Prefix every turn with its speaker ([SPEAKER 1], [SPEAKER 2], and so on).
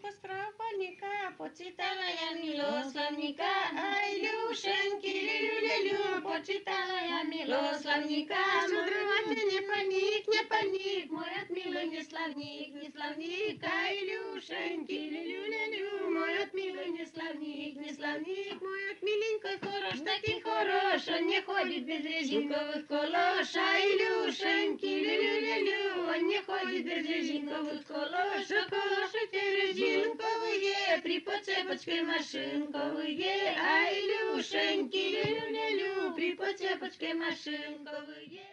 [SPEAKER 1] поскрапальника, почитала я милославника, ай, Люшеньки, лю-лю-лю, почитала я милославника, мудрый не паник, мой от милый не славник, ай, Люшеньки, лю-лю-лю, мой от милый не славник, мой от миленькой хорош, такий хорош, он не ходит без резинковых колош, ай, Люшеньки, лю-лю-лю, он не ходит без резинковых колош, а колоши те резинковые, при поцепочке машинковые, ай, Люшеньки, лю-лю-лю, при поцепочке машинковые.